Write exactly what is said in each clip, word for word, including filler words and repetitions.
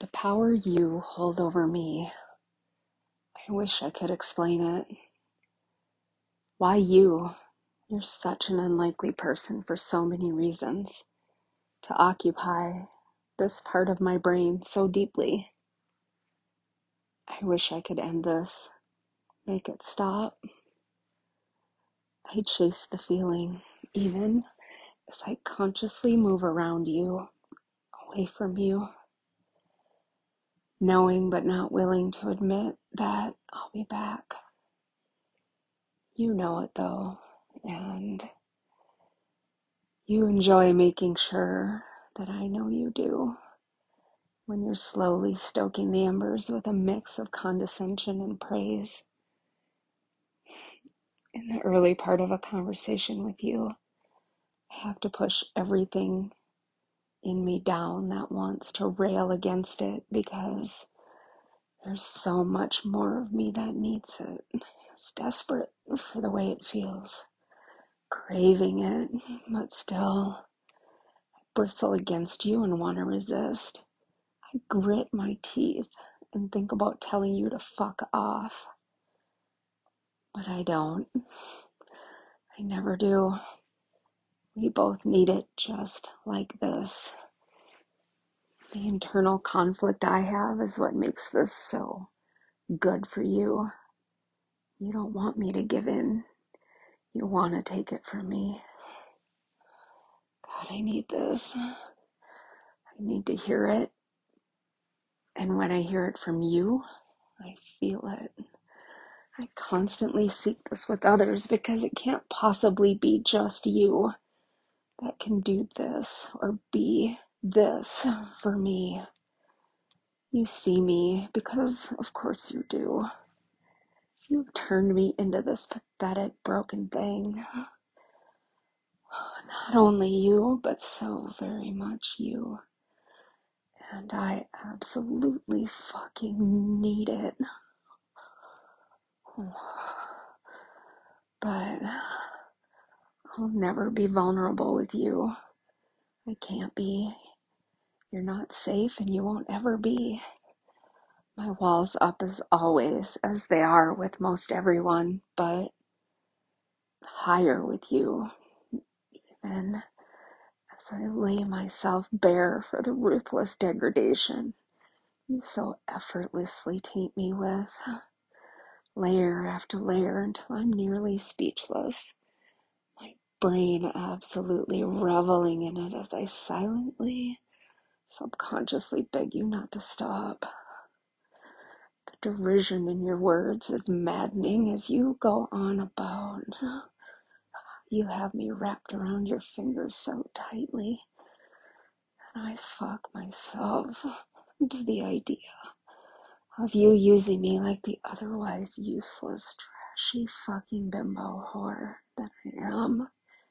The power you hold over me, I wish I could explain it. Why you? You're such an unlikely person for so many reasons to occupy this part of my brain so deeply. I wish I could end this, make it stop. I chase the feeling, even as I consciously move around you, away from you, knowing but not willing to admit that I'll be back. You know it though, and you enjoy making sure that I know you do when you're slowly stoking the embers with a mix of condescension and praise. In the early part of a conversation with you, I have to push everything in me down that wants to rail against it because there's so much more of me that needs it. It's desperate for the way it feels, craving it, but still I bristle against you and want to resist. I grit my teeth and think about telling you to fuck off, but I don't. I never do. We both need it just like this. The internal conflict I have is what makes this so good for you. You don't want me to give in. You want to take it from me. God, I need this. I need to hear it. And when I hear it from you, I feel it. I constantly seek this with others because it can't possibly be just you that can do this or be this for me. You see me because, of course, you do. You've turned me into this pathetic, broken thing. Not only you, but so very much you. And I absolutely fucking need it. But I'll never be vulnerable with you. I can't be. You're not safe and you won't ever be. My walls up as always, as they are with most everyone, but higher with you, even as I lay myself bare for the ruthless degradation you so effortlessly taint me with, layer after layer until I'm nearly speechless, my brain absolutely reveling in it as I silently, subconsciously beg you not to stop. The derision in your words is maddening as you go on about. You have me wrapped around your fingers so tightly that I fuck myself into the idea of you using me like the otherwise useless, trashy fucking bimbo whore that I am.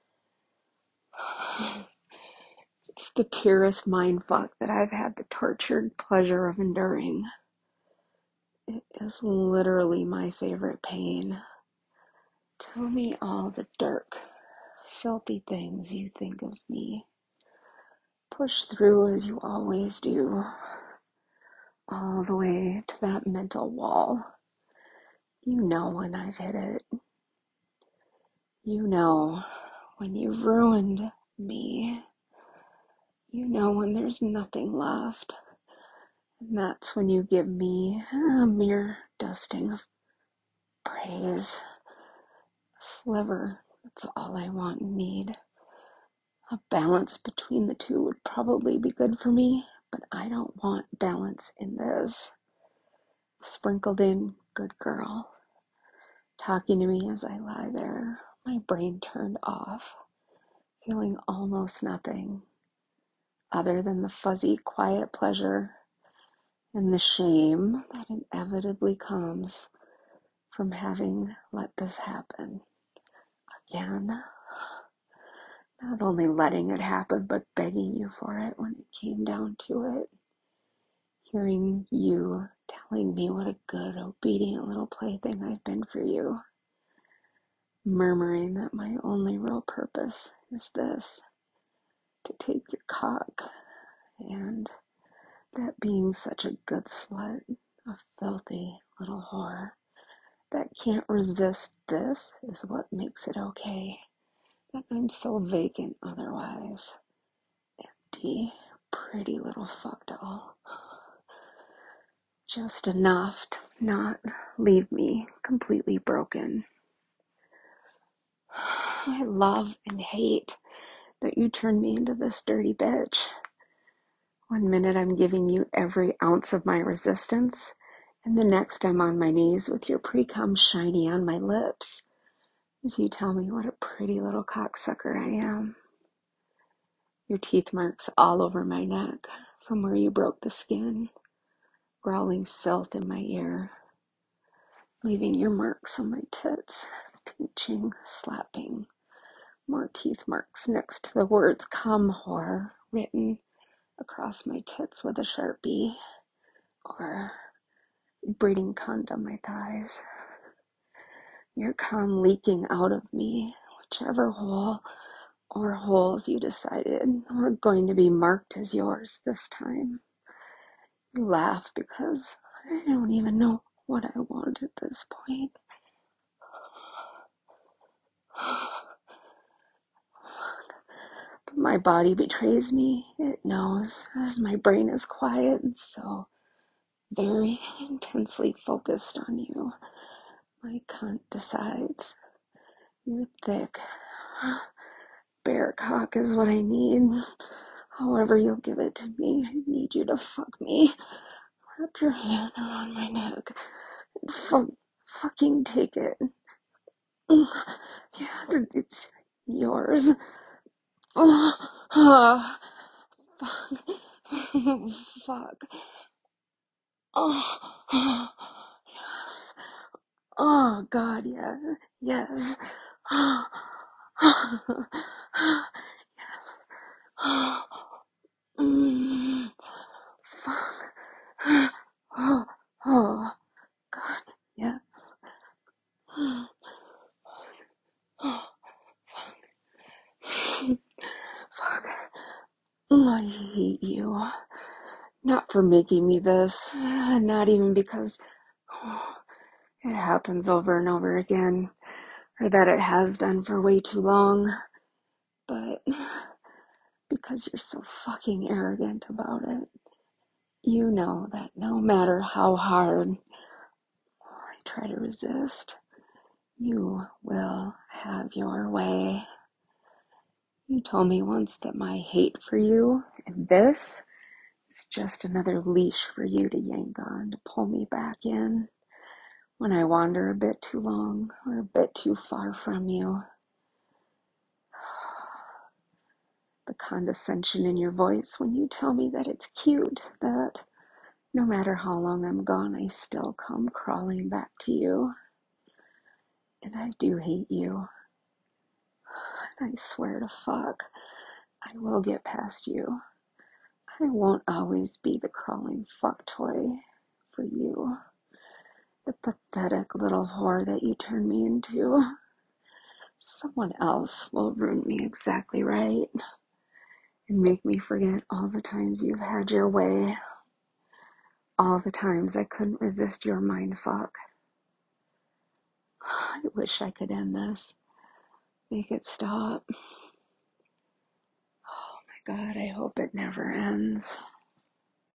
It's the purest mindfuck that I've had the tortured pleasure of enduring. It is literally my favorite pain. Tell me all the dark, filthy things you think of me. Push through as you always do, all the way to that mental wall. You know when I've hit it. You know when you've ruined me. You know when there's nothing left. And that's when you give me a mere dusting of praise. A sliver, that's all I want and need. A balance between the two would probably be good for me, but I don't want balance in this. Sprinkled in, good girl, talking to me as I lie there, my brain turned off, feeling almost nothing other than the fuzzy, quiet pleasure and the shame that inevitably comes from having let this happen again. Not only letting it happen, but begging you for it when it came down to it. Hearing you telling me what a good, obedient little plaything I've been for you. Murmuring that my only real purpose is this, to take your cock and That being such a good slut, a filthy little whore, that can't resist this is what makes it okay. That I'm so vacant otherwise. Empty, pretty little fuck doll. Just enough to not leave me completely broken. I love and hate that you turned me into this dirty bitch. One minute I'm giving you every ounce of my resistance, and the next I'm on my knees with your pre-cum shiny on my lips as you tell me what a pretty little cocksucker I am. Your teeth marks all over my neck from where you broke the skin, growling filth in my ear, leaving your marks on my tits, pinching, slapping, more teeth marks next to the words "come whore" written across my tits with a Sharpie, or breeding cunt on my thighs. Your cum leaking out of me, whichever hole or holes you decided were going to be marked as yours this time. You laugh because I don't even know what I want at this point. But my body betrays me. It knows, as my brain is quiet and so very intensely focused on you. My cunt decides. You're thick. Bear cock is what I need. However you'll give it to me, I need you to fuck me. Wrap your hand around my neck and fuck, fucking take it. Yeah, it's yours. Oh, oh, fuck. Fuck. Oh, oh, yes. Oh, God, yeah. Yes. Oh, yes. Oh, mm, fuck. Oh, oh, God, yes. Oh, fuck. I hate you. Not for making me this. Not even because oh, it happens over and over again, or that it has been for way too long, but because you're so fucking arrogant about it. You know that no matter how hard I try to resist, you will have your way. You told me once that my hate for you and this is just another leash for you to yank on to pull me back in when I wander a bit too long or a bit too far from you. The condescension in your voice when you tell me that it's cute, that no matter how long I'm gone, I still come crawling back to you. And I do hate you. I swear to fuck, I will get past you. I won't always be the crawling fuck toy for you. The pathetic little whore that you turn me into. Someone else will ruin me exactly right and make me forget all the times you've had your way. All the times I couldn't resist your mind fuck. I wish I could end this. Make it stop. Oh my God, I hope it never ends.